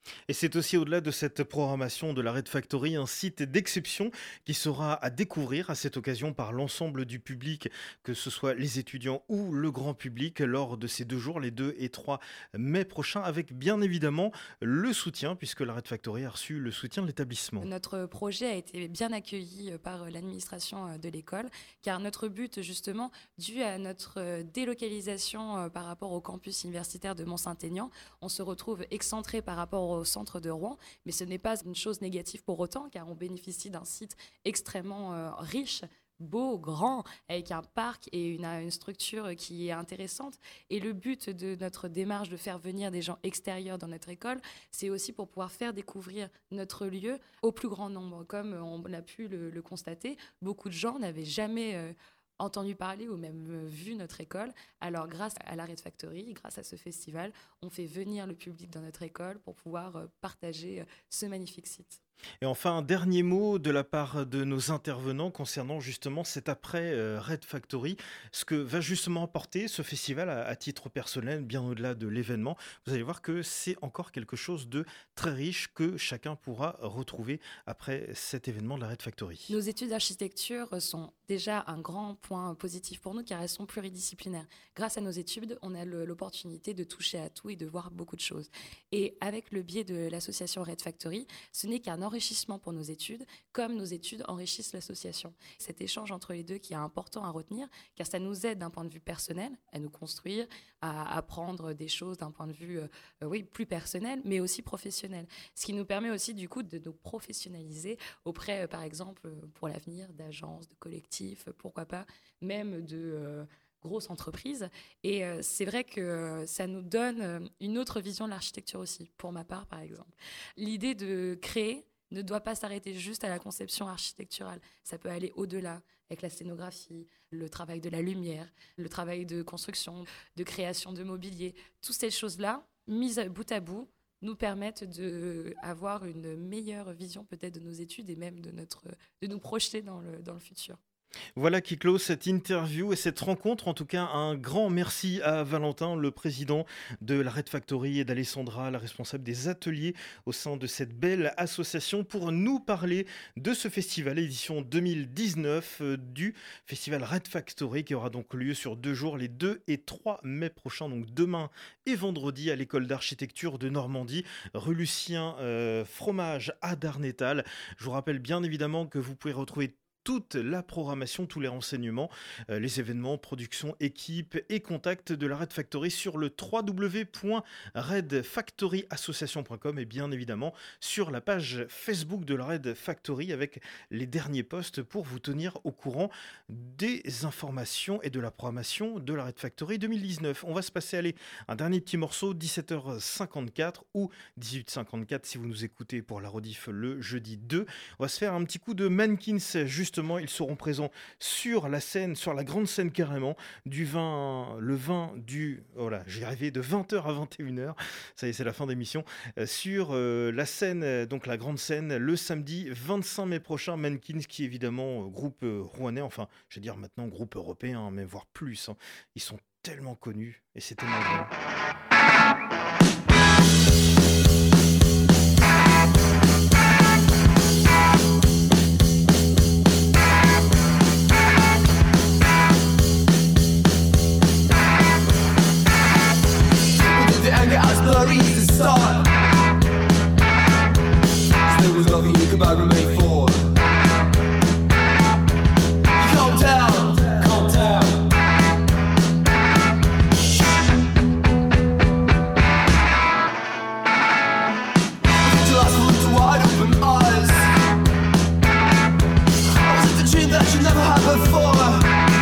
Et c'est aussi au-delà de cette programmation de la Red Factory, un site d'exception qui sera à découvrir à cette occasion par l'ensemble du public, que ce soit les étudiants ou le grand public, lors de ces deux jours, les deux et trois mai prochains, avec bien évidemment le soutien, puisque la Red Factory a reçu le soutien de l'établissement. Notre projet a été bien accueilli par l'administration de l'école, car notre but, justement, dû à notre délocalisation par rapport au campus universitaire de Mont-Saint-Aignan, on se retrouve excentré par rapport au centre de Rouen, mais ce n'est pas une chose négative pour autant, car on bénéficie d'un site extrêmement euh, riche, beau, grand, avec un parc et une, une structure qui est intéressante. Et le but de notre démarche de faire venir des gens extérieurs dans notre école, c'est aussi pour pouvoir faire découvrir notre lieu au plus grand nombre. Comme on a pu le, le constater, beaucoup de gens n'avaient jamais euh, entendu parler ou même vu notre école. Alors grâce à la Red Factory, grâce à ce festival, on fait venir le public dans notre école pour pouvoir partager ce magnifique site. Et enfin, un dernier mot de la part de nos intervenants concernant justement cet après euh, Red Factory, ce que va justement apporter ce festival à, à titre personnel, bien au-delà de l'événement. Vous allez voir que c'est encore quelque chose de très riche que chacun pourra retrouver après cet événement de la Red Factory. Nos études d'architecture sont déjà un grand point positif pour nous car elles sont pluridisciplinaires. Grâce à nos études, on a le, l'opportunité de toucher à tout et de voir beaucoup de choses. Et avec le biais de l'association Red Factory, ce n'est qu'un enrichissement pour nos études, comme nos études enrichissent l'association. Cet échange entre les deux qui est important à retenir, car ça nous aide d'un point de vue personnel, à nous construire, à apprendre des choses d'un point de vue euh, oui, plus personnel, mais aussi professionnel. Ce qui nous permet aussi du coup de nous professionnaliser auprès, euh, par exemple, pour l'avenir, d'agences, de collectifs, pourquoi pas, même de... Euh, grosses entreprises. Et euh, c'est vrai que euh, ça nous donne euh, une autre vision de l'architecture aussi, pour ma part, par exemple. L'idée de créer ne doit pas s'arrêter juste à la conception architecturale. Ça peut aller au-delà, avec la scénographie, le travail de la lumière, le travail de construction, de création de mobilier. Toutes ces choses-là, mises bout à bout, nous permettent d'avoir une meilleure vision peut-être de nos études et même de, notre, de nous projeter dans le, dans le futur. Voilà qui clôt cette interview et cette rencontre. En tout cas, un grand merci à Valentin, le président de la Red Factory, et d'Alessandra, la responsable des ateliers au sein de cette belle association, pour nous parler de ce festival édition deux mille dix-neuf euh, du festival Red Factory, qui aura donc lieu sur deux jours, les deux et trois mai prochains, donc demain et vendredi, à l'école d'architecture de Normandie, rue Lucien euh, Fromage à Darnétal. Je vous rappelle bien évidemment que vous pouvez retrouver toute la programmation, tous les renseignements, euh, les événements, productions, équipes et contacts de la Red Factory sur le w w w point red factory association point com et bien évidemment sur la page Facebook de la Red Factory avec les derniers posts pour vous tenir au courant des informations et de la programmation de la Red Factory deux mille dix-neuf. On va se passer, allez, un dernier petit morceau, dix-sept heures cinquante-quatre ou dix-huit heures cinquante-quatre si vous nous écoutez pour la rediff le jeudi deux. On va se faire un petit coup de Mankins, juste ils seront présents sur la scène, sur la grande scène carrément, du vingt, le vingt du, voilà, j'ai rêvé de vingt heures à vingt et une heures, ça y est, c'est la fin d'émission, euh, sur euh, la scène, euh, donc la grande scène, le samedi vingt-cinq mai prochain. Mankins, qui est évidemment euh, groupe euh, rouennais, enfin, je vais dire maintenant groupe européen, mais voire plus, hein. Ils sont tellement connus et c'est tellement bien. Start. Still was nothing you could but remain for. Calm down, calm down. Just looked to wide open eyes. Was it the dream that you never had before?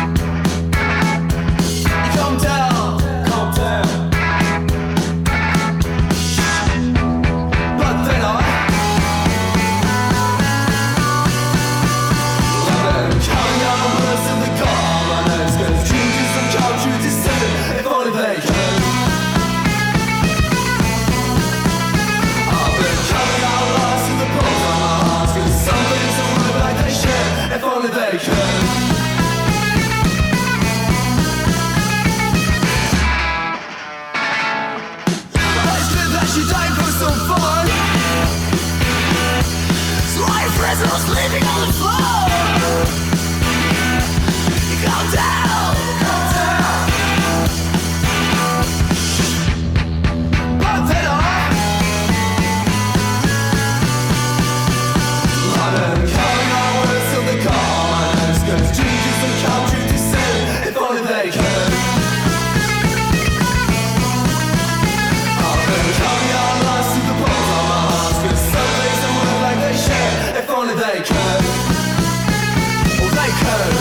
Calm down, calm down. But then I Sleeping on the floor. Calm down, calm down. Bartender, London, calling our words till they call my names. 'Cause Jesus and come truth to sin, if only they could. I've been counting our lives through the bones on my arms. 'Cause some things don't look like they should, if only they could. Oh, they could.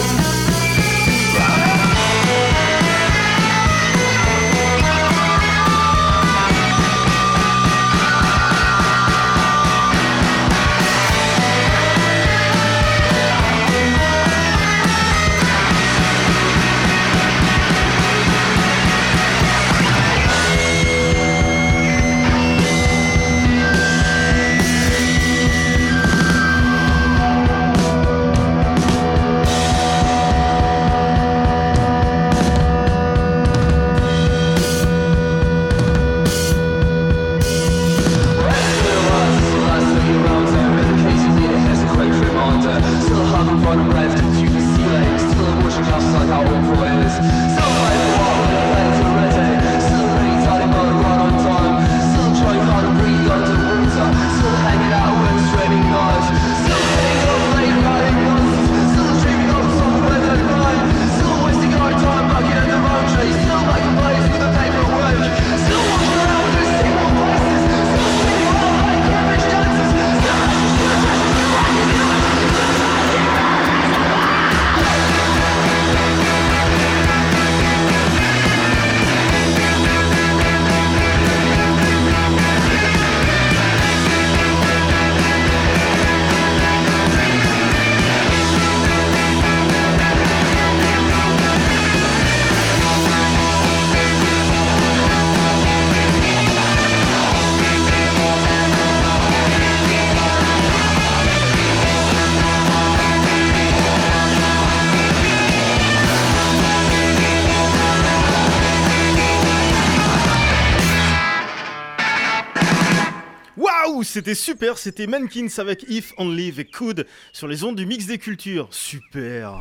C'était super, c'était Mankins avec If Only They Could sur les ondes du Mix des Cultures. Super.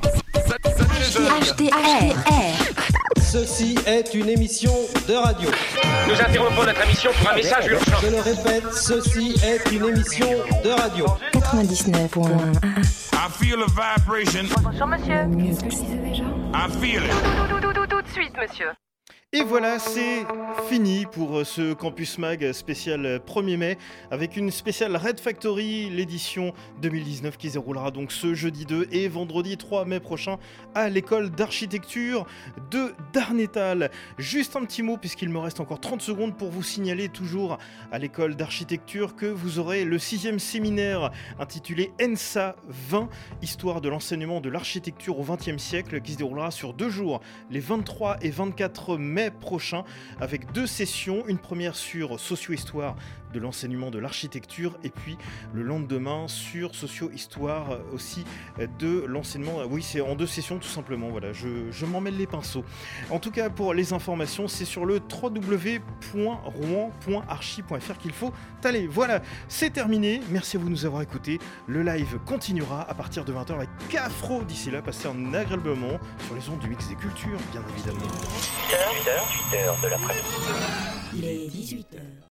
H D R. Ceci est une émission de radio. Nous interrompons notre émission pour un message urgent. Je le répète, ceci est une émission de radio. quatre-vingt-dix-neuf point un. I feel a vibration. Bonjour monsieur. Mieux préciser déjà. I feel it. Tout, tout, tout, tout, tout de suite monsieur. Et voilà, c'est fini pour ce Campus Mag spécial premier mai avec une spéciale Red Factory, l'édition deux mille dix-neuf qui se déroulera donc ce jeudi deux et vendredi trois mai prochain à l'école d'architecture de Darnétal. Juste un petit mot puisqu'il me reste encore trente secondes pour vous signaler toujours à l'école d'architecture que vous aurez le sixième séminaire intitulé ENSA vingt, histoire de l'enseignement de l'architecture au vingtième siècle qui se déroulera sur deux jours, les vingt-trois et vingt-quatre mai prochain, avec deux sessions, une première sur socio-histoire de l'enseignement de l'architecture et puis le lendemain sur socio-histoire aussi de l'enseignement. Oui, c'est en deux sessions tout simplement, voilà, je, je m'en mêle les pinceaux. En tout cas, pour les informations, c'est sur le w w w point rouen point archi point f r qu'il faut aller. Voilà, c'est terminé, merci à vous de nous avoir écoutés. Le live continuera à partir de vingt heures avec Cafro. D'ici là, passez un agréable moment sur les ondes du Mix des Cultures, bien évidemment. huit heures, huit heures de l'après-midi. Il est dix-huit heures.